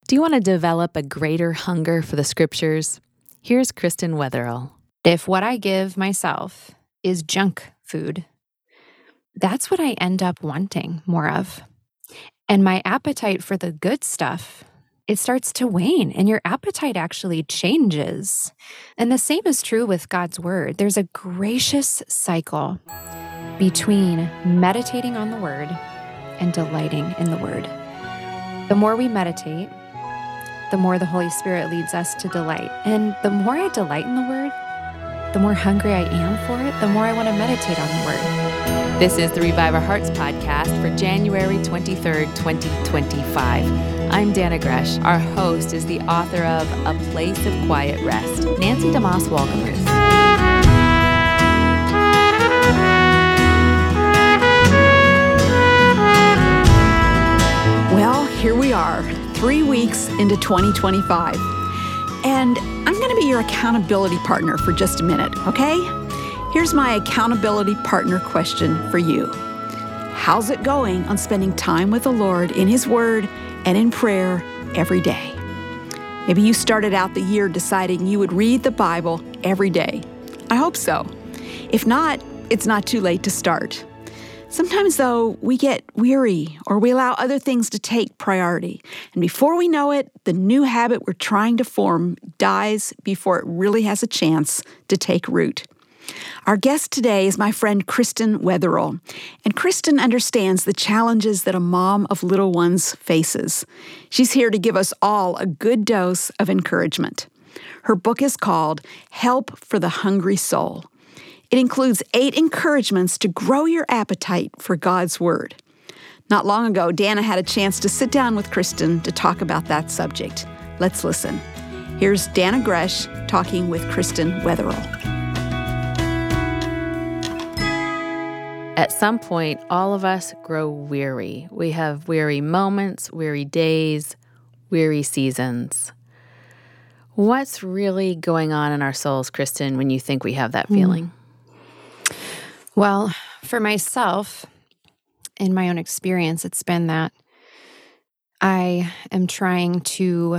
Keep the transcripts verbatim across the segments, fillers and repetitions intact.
Do you want to develop a greater hunger for the scriptures? Here's Kristen Wetherill. If what I give myself is junk food, that's what I end up wanting more of. And my appetite for the good stuff, it starts to wane, and your appetite actually changes. And the same is true with God's word. There's a gracious cycle between meditating on the word and delighting in the word. The more we meditate, the more the Holy Spirit leads us to delight. And the more I delight in the word, the more hungry I am for it, the more I want to meditate on the word. This is the Revive Our Hearts podcast for January twenty-third, twenty twenty-five. I'm Dana Gresh. Our host is the author of A Place of Quiet Rest, Nancy DeMoss Wolgemuth. Well, here we are, three weeks into twenty twenty-five. And I'm going to be your accountability partner for just a minute, okay? Here's my accountability partner question for you. How's it going on spending time with the Lord in His Word and in prayer every day? Maybe you started out the year deciding you would read the Bible every day. I hope so. If not, it's not too late to start. Sometimes, though, we get weary or we allow other things to take priority. And before we know it, the new habit we're trying to form dies before it really has a chance to take root. Our guest today is my friend Kristen Wetherill. And Kristen understands the challenges that a mom of little ones faces. She's here to give us all a good dose of encouragement. Her book is called Help for the Hungry Soul. It includes eight encouragements to grow your appetite for God's Word. Not long ago, Dana had a chance to sit down with Kristen to talk about that subject. Let's listen. Here's Dana Gresh talking with Kristen Wetherill. At some point, all of us grow weary. We have weary moments, weary days, weary seasons. What's really going on in our souls, Kristen, when you think we have that feeling? Mm. Well, for myself, in my own experience, it's been that I am trying to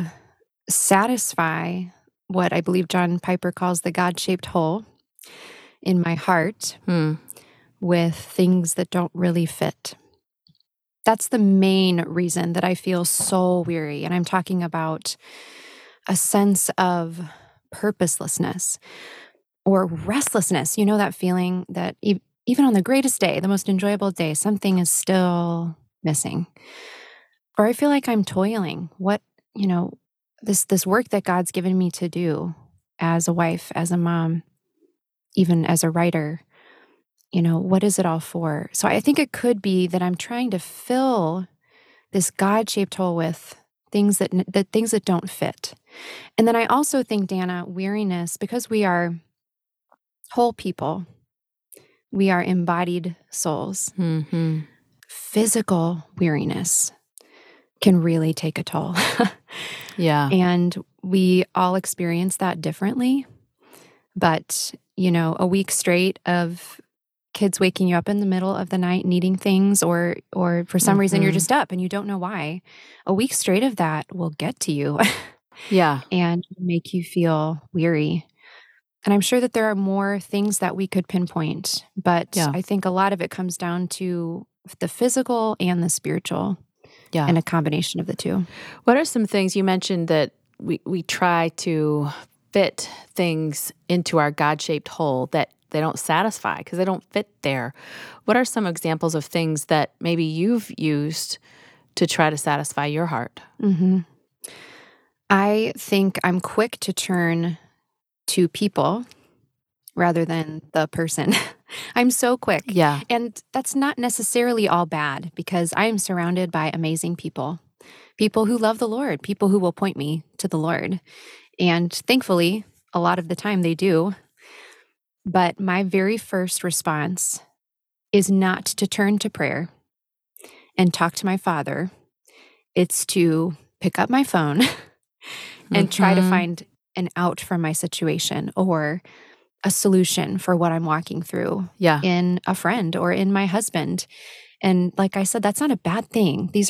satisfy what I believe John Piper calls the God-shaped hole in my heart hmm. with things that don't really fit. That's the main reason that I feel so weary. And I'm talking about a sense of purposelessness or restlessness. You know that feeling that e- even on the greatest day, the most enjoyable day, something is still missing. Or I feel like I'm toiling. What, you know, this this work that God's given me to do as a wife, as a mom, even as a writer, you know, what is it all for? So I think it could be that I'm trying to fill this God-shaped hole with things that, that things that don't fit. And then I also think, Dana, weariness, because we are whole people, we are embodied souls. Mm-hmm. Physical weariness can really take a toll. Yeah. And we all experience that differently. But, you know, a week straight of kids waking you up in the middle of the night needing things, or or for some mm-hmm. reason you're just up and you don't know why, a week straight of that will get to you. Yeah. And make you feel weary. And I'm sure that there are more things that we could pinpoint, but yeah. I think a lot of it comes down to the physical and the spiritual, yeah, and a combination of the two. What are some things you mentioned that we, we try to fit things into our God-shaped hole that they don't satisfy because they don't fit there? What are some examples of things that maybe you've used to try to satisfy your heart? Mm-hmm. I think I'm quick to turn to people rather than the person. I'm so quick. Yeah. And that's not necessarily all bad because I am surrounded by amazing people, people who love the Lord, people who will point me to the Lord. And thankfully, a lot of the time they do. But my very first response is not to turn to prayer and talk to my Father. It's to pick up my phone and mm-hmm. try to find an out from my situation or a solution for what I'm walking through yeah. in a friend or in my husband. And like I said, that's not a bad thing. These are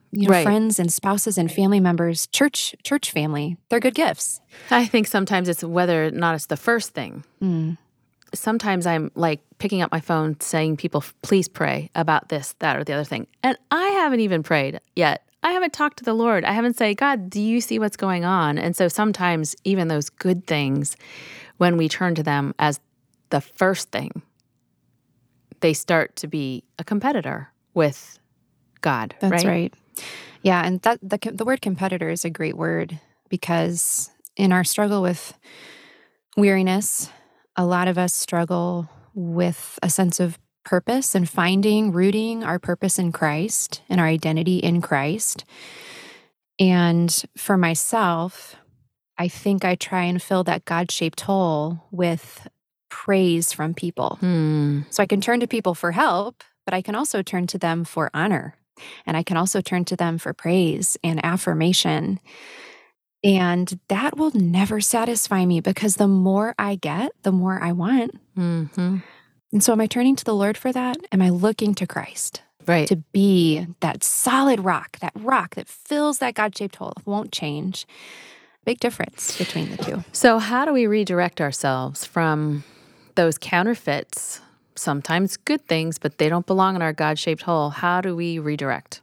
you know, Right. friends and spouses and family members, church church family, they're good gifts. I think sometimes it's whether or not it's the first thing. Mm. Sometimes I'm like picking up my phone saying, people, please pray about this, that, or the other thing. And I haven't even prayed yet. I haven't talked to the Lord. I haven't said, God, do you see what's going on? And so sometimes even those good things, when we turn to them as the first thing, they start to be a competitor with God. That's right. right. Yeah, and that the the word competitor is a great word because in our struggle with weariness, a lot of us struggle with a sense of purpose and finding, rooting our purpose in Christ and our identity in Christ. And for myself, I think I try and fill that God-shaped hole with praise from people. Hmm. So I can turn to people for help, but I can also turn to them for honor. And I can also turn to them for praise and affirmation. And that will never satisfy me because the more I get, the more I want. Mm-hmm. And so am I turning to the Lord for that? Am I looking to Christ Right. to be that solid rock, that rock that fills that God-shaped hole, won't change? Big difference between the two. So how do we redirect ourselves from those counterfeits, sometimes good things, but they don't belong in our God-shaped hole? How do we redirect?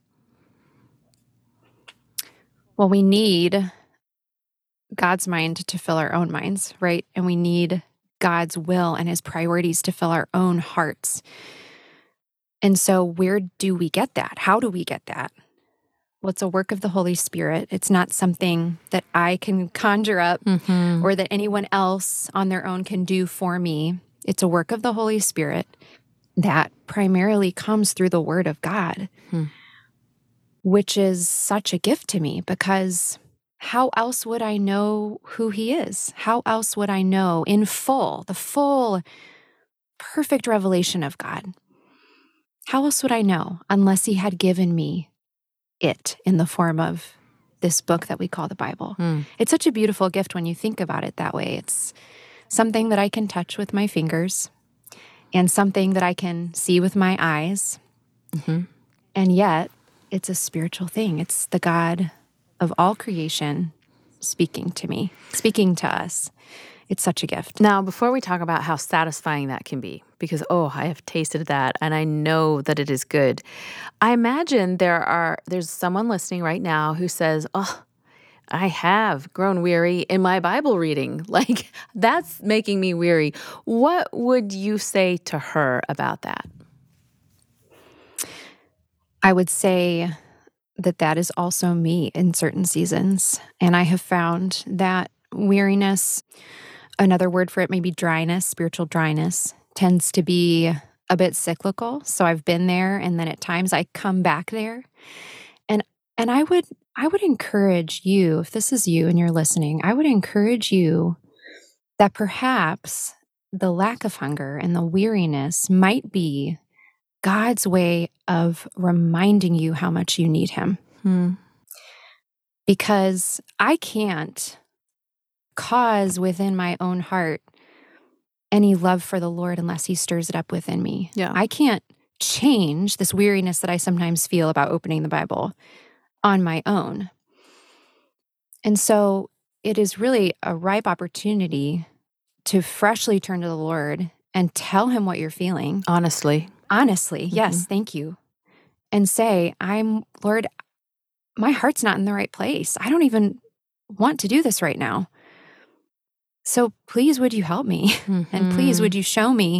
Well, we need God's mind to fill our own minds, right? And we need God's will and his priorities to fill our own hearts. And so where do we get that? How do we get that? Well, it's a work of the Holy Spirit. It's not something that I can conjure up Mm-hmm. or that anyone else on their own can do for me. It's a work of the Holy Spirit that primarily comes through the Word of God, Hmm. which is such a gift to me because how else would I know who he is? How else would I know in full, the full, perfect revelation of God? How else would I know unless he had given me it in the form of this book that we call the Bible? Hmm. It's such a beautiful gift when you think about it that way. It's something that I can touch with my fingers and something that I can see with my eyes. Mm-hmm. And yet, it's a spiritual thing. It's the God of all creation speaking to me, speaking to us. It's such a gift. Now, before we talk about how satisfying that can be, because, oh, I have tasted that and I know that it is good. I imagine there are there's someone listening right now who says, oh, I have grown weary in my Bible reading. Like, that's making me weary. What would you say to her about that? I would say that that is also me in certain seasons. And I have found that weariness, another word for it may be dryness, spiritual dryness, tends to be a bit cyclical. So I've been there and then at times I come back there. And and I would I would encourage you, if this is you and you're listening, I would encourage you that perhaps the lack of hunger and the weariness might be God's way of reminding you how much you need him. Hmm. Because I can't cause within my own heart any love for the Lord unless he stirs it up within me. Yeah. I can't change this weariness that I sometimes feel about opening the Bible on my own. And so it is really a ripe opportunity to freshly turn to the Lord and tell him what you're feeling. Honestly. Honestly, yes, thank you. And say, I'm, Lord, my heart's not in the right place. I don't even want to do this right now. So please, would you help me? Mm-hmm. And please, would you show me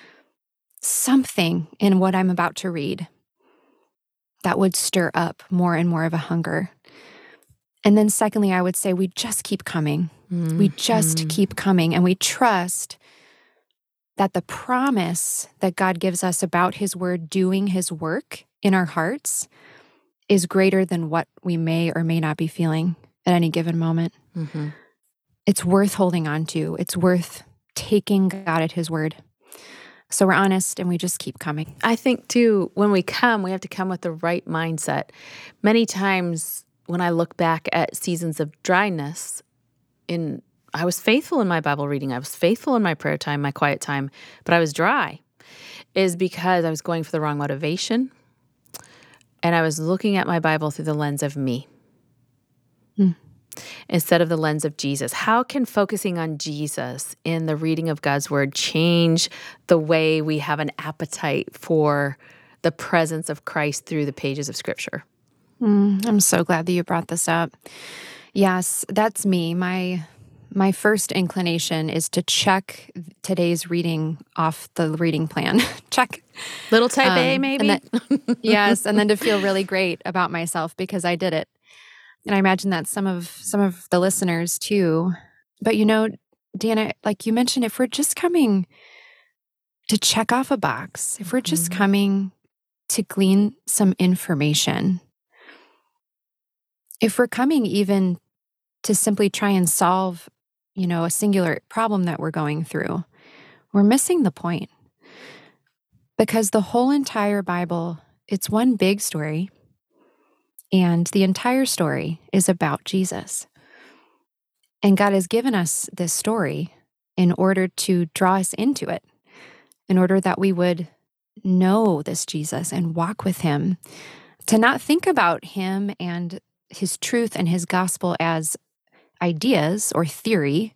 something in what I'm about to read that would stir up more and more of a hunger? And then secondly, I would say we just keep coming. Mm-hmm. We just keep coming and we trust that the promise that God gives us about his word doing his work in our hearts is greater than what we may or may not be feeling at any given moment. Mm-hmm. It's worth holding on to. It's worth taking God at his word. So we're honest and we just keep coming. I think, too, when we come, we have to come with the right mindset. Many times when I look back at seasons of dryness, in I was faithful in my Bible reading. I was faithful in my prayer time, my quiet time, but I was dry, is because I was going for the wrong motivation. and I was looking at my Bible through the lens of me Mm. instead of the lens of Jesus. How can focusing on Jesus in the reading of God's Word change the way we have an appetite for the presence of Christ through the pages of Scripture? Mm, I'm so glad that you brought this up. Yes, that's me. My my first inclination is to check today's reading off the reading plan. Check. Little type A, Um, maybe? and then, yes, and then to feel really great about myself because I did it. And I imagine that some of some of the listeners too. But you know, Deanna, like you mentioned, if we're just coming to check off a box, if we're just Mhm. coming to glean some information, if we're coming even to simply try and solve, you know, a singular problem that we're going through, we're missing the point. Because the whole entire Bible, it's one big story, and the entire story is about Jesus. And God has given us this story in order to draw us into it, in order that we would know this Jesus and walk with him, to not think about him and his truth and his gospel as ideas or theory,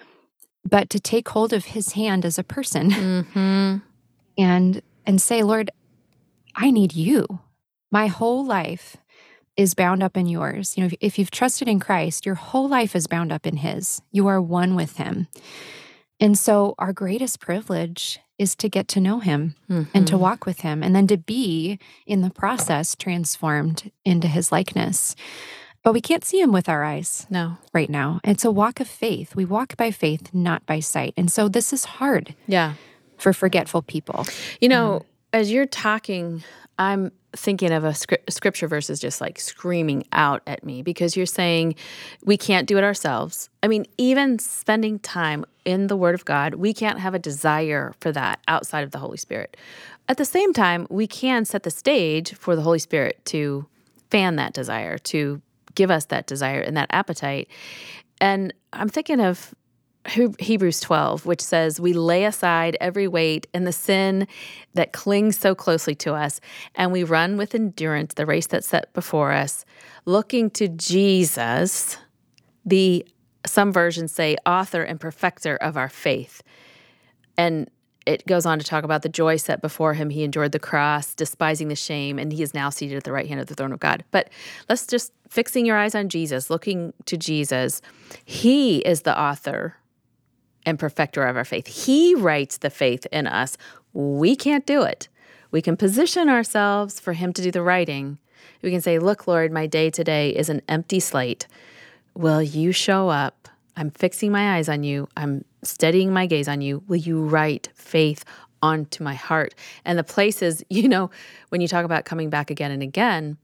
but to take hold of his hand as a person Mm-hmm. and and say, Lord, I need you. My whole life is bound up in yours. You know, if, if you've trusted in Christ, your whole life is bound up in his. You are one with him. And so our greatest privilege is to get to know him Mm-hmm. and to walk with him, and then to be in the process transformed into his likeness. But we can't see him with our eyes No. right now. It's a walk of faith. We walk by faith, not by sight. And so this is hard Yeah. for forgetful people. You know, as you're talking, I'm thinking of a scrip- scripture verses just like screaming out at me because you're saying we can't do it ourselves. I mean, even spending time in the Word of God, we can't have a desire for that outside of the Holy Spirit. At the same time, we can set the stage for the Holy Spirit to fan that desire, to give us that desire and that appetite. And I'm thinking of He- Hebrews twelve, which says, we lay aside every weight and the sin that clings so closely to us, and we run with endurance the race that's set before us, looking to Jesus, the, some versions say, author and perfecter of our faith. And it goes on to talk about the joy set before him. He endured the cross, despising the shame, and he is now seated at the right hand of the throne of God. But let's just fixing your eyes on Jesus, looking to Jesus. He is the author and perfecter of our faith. He writes the faith in us. We can't do it. We can position ourselves for him to do the writing. We can say, look, Lord, my day today is an empty slate. Will you show up? I'm fixing my eyes on you. I'm steadying my gaze on you. Will you write faith onto my heart? And the places, you know, when you talk about coming back again and again,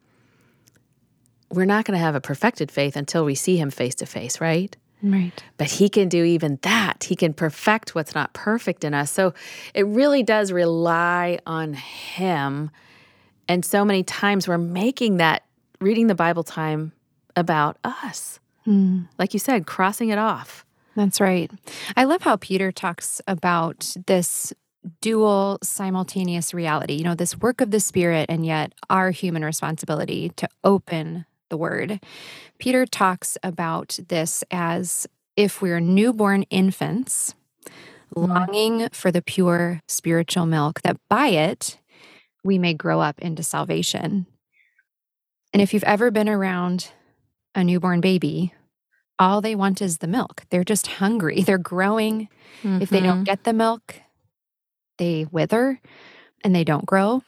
we're not going to have a perfected faith until we see him face to face, right? Right. But he can do even that. He can perfect what's not perfect in us. So it really does rely on him. And so many times we're making that reading the Bible time about us. Hmm. Like you said, crossing it off. That's right. I love how Peter talks about this dual simultaneous reality, you know, this work of the Spirit and yet our human responsibility to open the Word. Peter talks about this as if we're newborn infants longing for the pure spiritual milk, that by it we may grow up into salvation. And if you've ever been around a newborn baby, all they want is the milk. They're just hungry. They're growing. Mm-hmm. If they don't get the milk, they wither and they don't grow.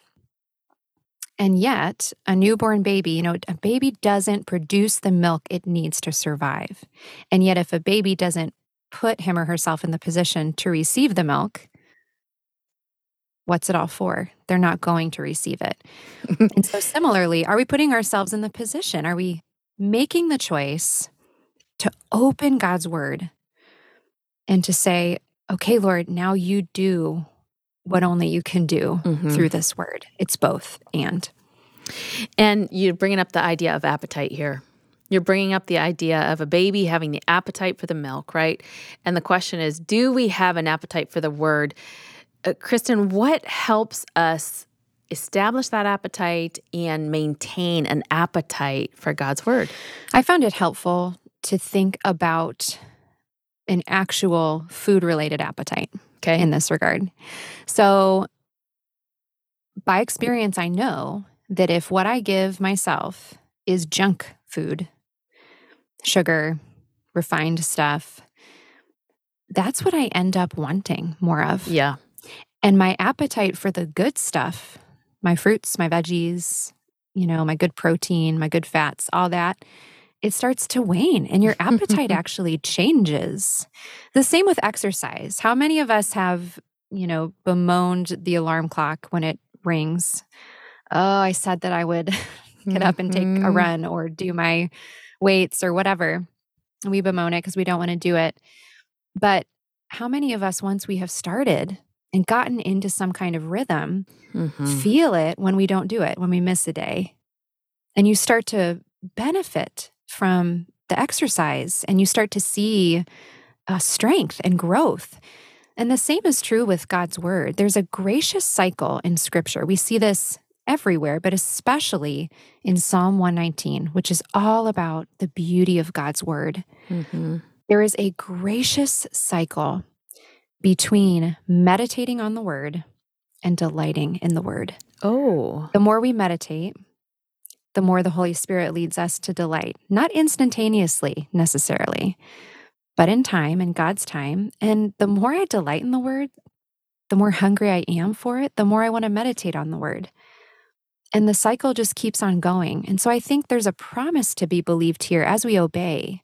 And yet, a newborn baby, you know, a baby doesn't produce the milk it needs to survive. And yet, if a baby doesn't put him or herself in the position to receive the milk, what's it all for? They're not going to receive it. And so similarly, are we putting ourselves in the position? Are we making the choice to open God's Word and to say, okay, Lord, now you do what only you can do Mm-hmm. through this Word? It's both and. And you're bringing up the idea of appetite here. You're bringing up the idea of a baby having the appetite for the milk, right? And the question is, do we have an appetite for the Word? Uh, Kristen, what helps us establish that appetite and maintain an appetite for God's word? I found it helpful to think about an actual food-related appetite Okay. in this regard. So by experience, I know that if what I give myself is junk food, sugar, refined stuff, that's what I end up wanting more of. Yeah. And my appetite for the good stuff, my fruits, my veggies, you know, my good protein, my good fats, all that, it starts to wane and your appetite actually changes. The same with exercise. How many of us have, you know, bemoaned the alarm clock when it rings? Oh, I said that I would get up and take a run or do my weights or whatever. And we bemoan it because we don't want to do it. But how many of us, once we have started and gotten into some kind of rhythm, Mm-hmm. feel it when we don't do it, when we miss a day? And you start to benefit from the exercise and you start to see uh, strength and growth. And the same is true with God's word. There's a gracious cycle in Scripture. We see this everywhere, but especially in Psalm one nineteen, which is all about the beauty of God's word. Mm-hmm. There is a gracious cycle between meditating on the word and delighting in the word. Oh. The more we meditate, the more the Holy Spirit leads us to delight, not instantaneously necessarily, but in time, in God's time. And the more I delight in the word, the more hungry I am for it, the more I want to meditate on the word. And the cycle just keeps on going. And so I think there's a promise to be believed here as we obey,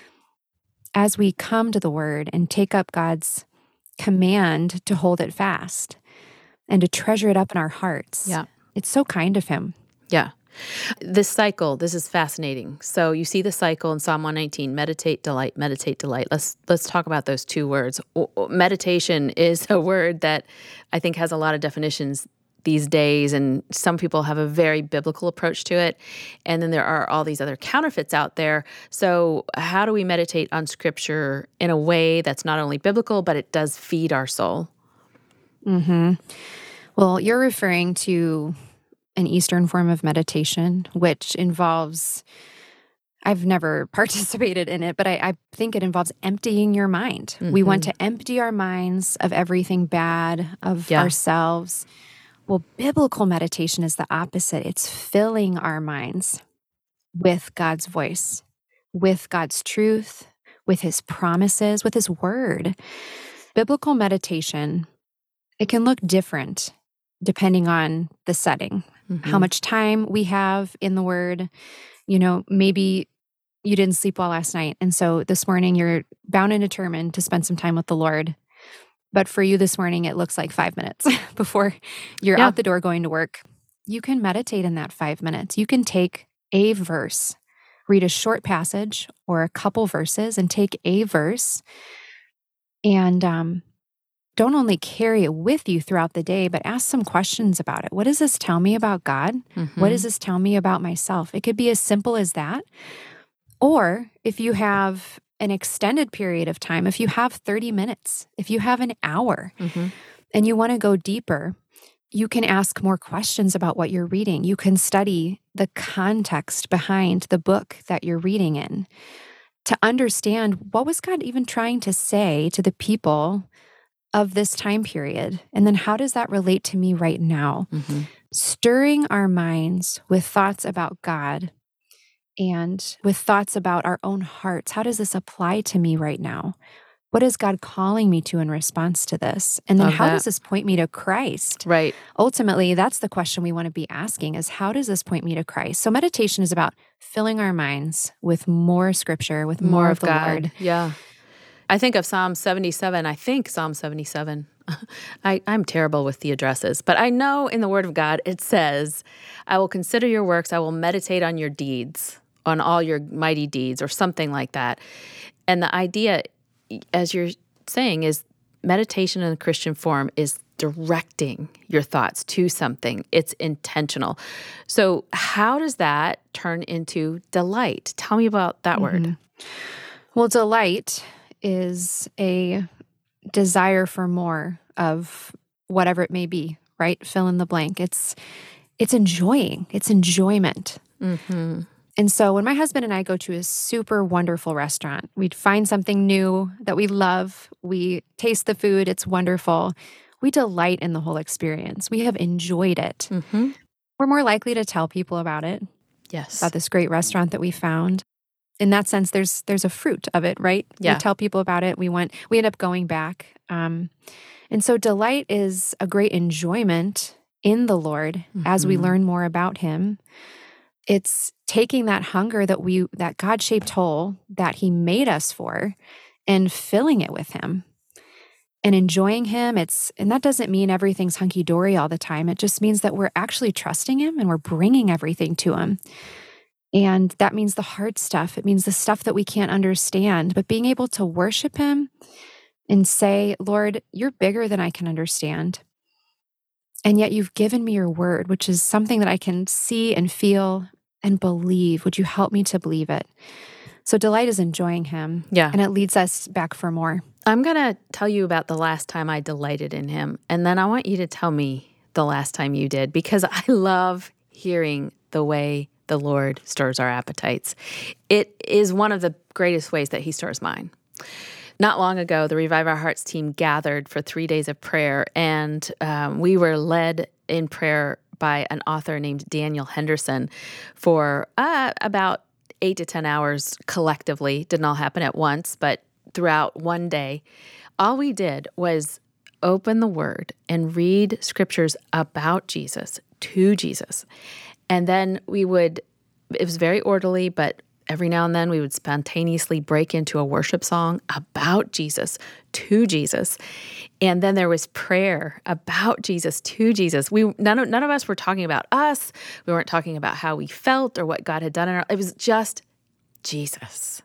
as we come to the word and take up God's command to hold it fast and to treasure it up in our hearts. Yeah. It's so kind of him. Yeah. This cycle, this is fascinating. So you see the cycle in Psalm one nineteen, meditate, delight, meditate, delight. Let's let's talk about those two words. O- Meditation is a word that I think has a lot of definitions these days, and some people have a very biblical approach to it. And then there are all these other counterfeits out there. So how do we meditate on Scripture in a way that's not only biblical, but it does feed our soul? Mm-hmm. Well, you're referring to an Eastern form of meditation, which involves, I've never participated in it, but I, I think it involves emptying your mind. Mm-hmm. We want to empty our minds of everything bad, of yeah. ourselves. Well, biblical meditation is the opposite. It's filling our minds with God's voice, with God's truth, with his promises, with his word. Biblical meditation, it can look different depending on the setting, mm-hmm. how much time we have in the word. You know, maybe you didn't sleep well last night, and so this morning you're bound and determined to spend some time with the Lord. But for you this morning, it looks like five minutes before you're yeah. out the door going to work. You can meditate in that five minutes. You can take a verse, read a short passage or a couple verses and take a verse and um, don't only carry it with you throughout the day, but ask some questions about it. What does this tell me about God? Mm-hmm. What does this tell me about myself? It could be as simple as that. Or if you have an extended period of time, if you have thirty minutes, if you have an hour, mm-hmm. and you want to go deeper, you can ask more questions about what you're reading. You can study the context behind the book that you're reading in to understand what was God even trying to say to the people of this time period? And then how does that relate to me right now? Mm-hmm. Stirring our minds with thoughts about God and with thoughts about our own hearts. How does this apply to me right now? What is God calling me to in response to this? And then Love how that. does this point me to Christ? Right. Ultimately, that's the question we want to be asking is, how does this point me to Christ? So meditation is about filling our minds with more scripture, with more, More of of the God. Lord. Yeah. I think of Psalm seventy-seven. I think Psalm seventy-seven. I, I'm terrible with the addresses, but I know in the Word of God it says, I will consider your works, I will meditate on your deeds, on all your mighty deeds, or something like that. And the idea, as you're saying, is meditation in the Christian form is directing your thoughts to something. It's intentional. So how does that turn into delight? Tell me about that Mm-hmm. word. Well, delight is a desire for more of whatever it may be, right? Fill in the blank. It's it's enjoying. It's enjoyment. Mm-hmm. And so when my husband and I go to a super wonderful restaurant, we'd find something new that we love. We taste the food. It's wonderful. We delight in the whole experience. We have enjoyed it. Mm-hmm. We're more likely to tell people about it, Yes. about this great restaurant that we found. In that sense, there's there's a fruit of it, right? Yeah. We tell people about it. We went. We end up going back. Um, and so delight is a great enjoyment in the Lord mm-hmm. as we learn more about Him. It's taking that hunger that we that God-shaped hole that He made us for, and filling it with Him, and enjoying Him. It's and that doesn't mean everything's hunky-dory all the time. It just means that we're actually trusting Him and we're bringing everything to Him. And that means the hard stuff. It means the stuff that we can't understand, but being able to worship Him and say, Lord, you're bigger than I can understand. And yet you've given me your word, which is something that I can see and feel and believe. Would you help me to believe it? So delight is enjoying Him. Yeah. And it leads us back for more. I'm going to tell you about the last time I delighted in Him. And then I want you to tell me the last time you did, because I love hearing the way the Lord stirs our appetites. It is one of the greatest ways that He stirs mine. Not long ago, the Revive Our Hearts team gathered for three days of prayer, and um, we were led in prayer by an author named Daniel Henderson for uh, about eight to ten hours collectively. Didn't all happen at once, but throughout one day, all we did was open the Word and read scriptures about Jesus, to Jesus. And then we would, it was very orderly, but every now and then we would spontaneously break into a worship song about Jesus, to Jesus. And then there was prayer about Jesus, to Jesus. We none of, none of us were talking about us. We weren't talking about how we felt or what God had done in our life. It was just Jesus.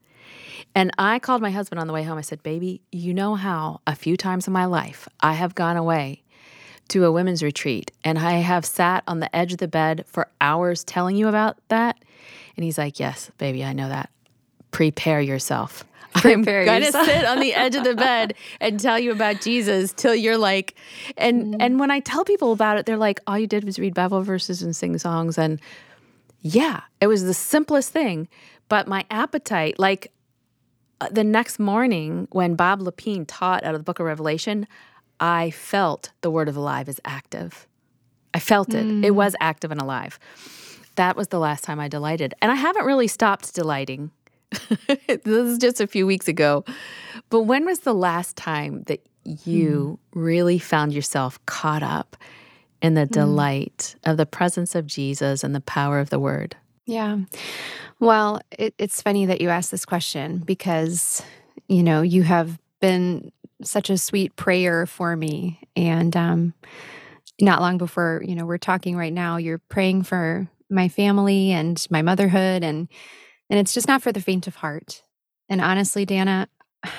And I called my husband on the way home. I said, baby, you know how a few times in my life I have gone away to a women's retreat, and I have sat on the edge of the bed for hours telling you about that? And he's like, yes, baby, I know that. Prepare yourself. Prepare I'm going to yourself. sit on the edge of the bed and tell you about Jesus till you're like, and mm. and when I tell people about it, they're like, all you did was read Bible verses and sing songs. And yeah, it was the simplest thing. But my appetite, like the next morning when Bob Lepine taught out of the book of Revelation, I felt the word of alive is active. I felt it. Mm. It was active and alive. That was the last time I delighted. And I haven't really stopped delighting. This is just a few weeks ago. But when was the last time that you mm. really found yourself caught up in the mm. delight of the presence of Jesus and the power of the Word? Yeah. Well, it, it's funny that you asked this question because, you know, you have been such a sweet prayer for me. And um, not long before, you know, we're talking right now, you're praying for my family and my motherhood. And, and it's just not for the faint of heart. And honestly, Dana,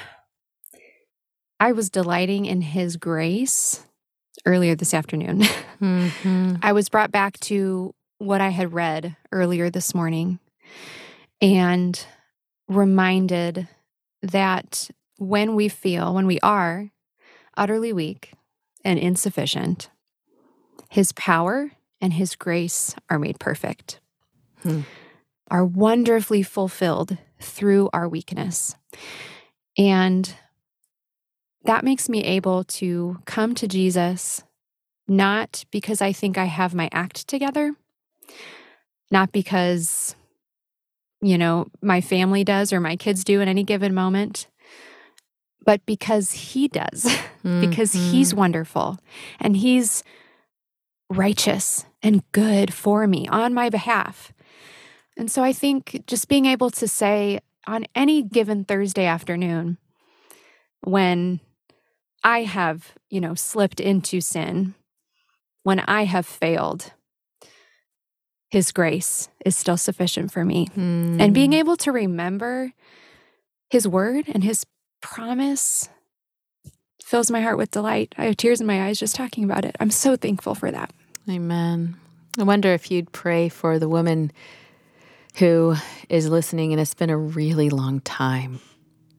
I was delighting in His grace earlier this afternoon. Mm-hmm. I was brought back to what I had read earlier this morning and reminded that when we feel, when we are utterly weak and insufficient, His power and His grace are made perfect, hmm. are wonderfully fulfilled through our weakness. And that makes me able to come to Jesus, not because I think I have my act together, not because, you know, my family does or my kids do at any given moment, but because He does, mm-hmm. because He's wonderful and He's righteous and good for me on my behalf. And so I think just being able to say on any given Thursday afternoon when I have, you know, slipped into sin, when I have failed, His grace is still sufficient for me. Mm. And being able to remember His word and His promise fills my heart with delight. I have tears in my eyes just talking about it. I'm so thankful for that. Amen. I wonder if you'd pray for the woman who is listening, and it's been a really long time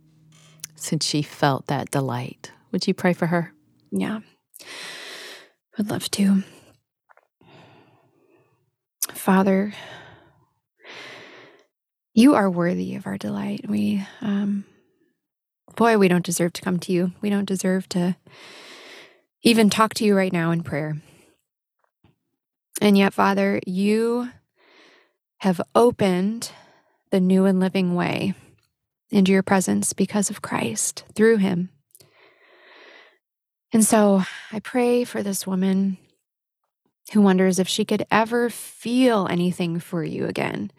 since she felt that delight. Would you pray for her? Yeah. would love to. Father, you are worthy of our delight. We, um, boy, we don't deserve to come to you. We don't deserve to even talk to you right now in prayer. And yet, Father, you have opened the new and living way into your presence because of Christ, through him. And so I pray for this woman who wonders if she could ever feel anything for you again,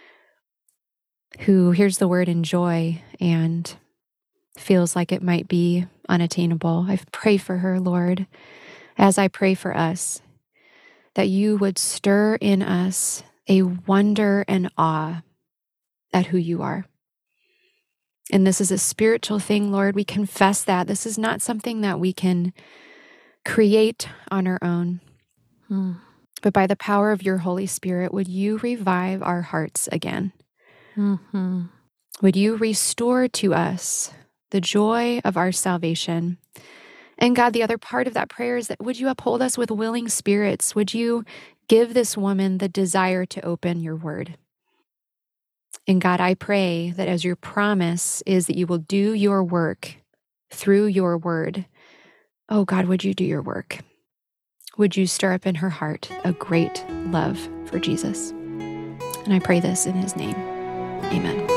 who hears the word enjoy and feels like it might be unattainable. I pray for her, Lord, as I pray for us, that you would stir in us a wonder and awe at who you are. And this is a spiritual thing, Lord. We confess that. This is not something that we can create on our own. Hmm. But by the power of your Holy Spirit, would you revive our hearts again? Mm-hmm. Would you restore to us the joy of our salvation? And God, the other part of that prayer is that would you uphold us with willing spirits? Would you give this woman the desire to open your word? And God, I pray that as your promise is that you will do your work through your word, oh God, would you do your work? Would you stir up in her heart a great love for Jesus? And I pray this in his name. Amen.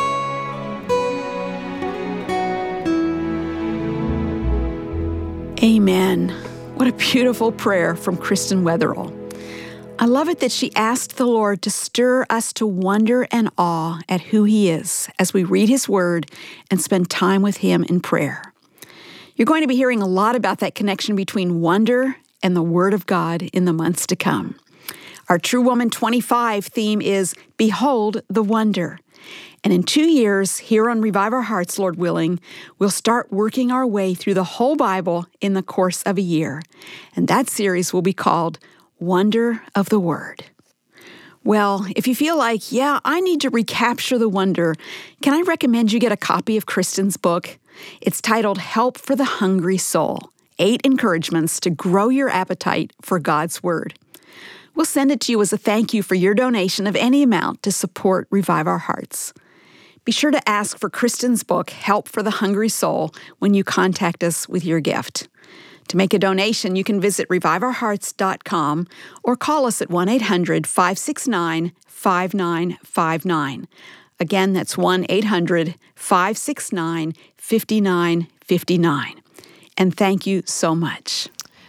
Amen. What a beautiful prayer from Kristen Wetherell. I love it that she asked the Lord to stir us to wonder and awe at who he is as we read his word and spend time with him in prayer. You're going to be hearing a lot about that connection between wonder and the word of God in the months to come. Our True Woman twenty-five theme is Behold the Wonder. And in two years, here on Revive Our Hearts, Lord willing, we'll start working our way through the whole Bible in the course of a year. And that series will be called Wonder of the Word. Well, if you feel like, yeah, I need to recapture the wonder, can I recommend you get a copy of Kristen's book? It's titled Help for the Hungry Soul, Eight Encouragements to Grow Your Appetite for God's Word. We'll send it to you as a thank you for your donation of any amount to support Revive Our Hearts. Be sure to ask for Kristen's book, Help for the Hungry Soul, when you contact us with your gift. To make a donation, you can visit revive our hearts dot com or call us at one eight hundred five six nine five nine five nine. Again, that's one eight hundred five six nine five nine five nine. And thank you so much.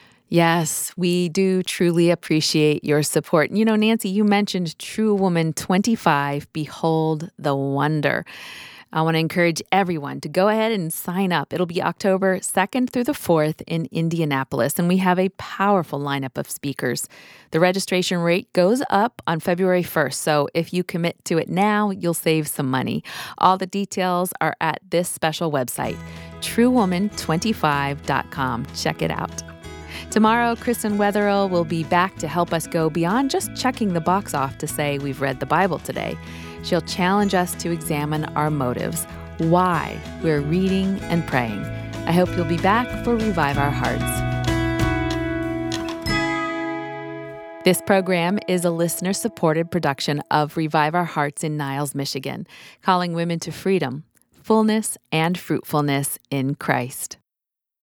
Yes, we do truly appreciate your support. You know, Nancy, you mentioned True Woman twenty-five, Behold the Wonder. I want to encourage everyone to go ahead and sign up. It'll be October second through the fourth in Indianapolis, and we have a powerful lineup of speakers. The registration rate goes up on February first, so if you commit to it now, you'll save some money. All the details are at this special website, true woman twenty-five dot com. Check it out. Tomorrow, Kristen Wetherell will be back to help us go beyond just checking the box off to say we've read the Bible today. She'll challenge us to examine our motives, why we're reading and praying. I hope you'll be back for Revive Our Hearts. This program is a listener-supported production of Revive Our Hearts in Niles, Michigan, calling women to freedom, fullness, and fruitfulness in Christ.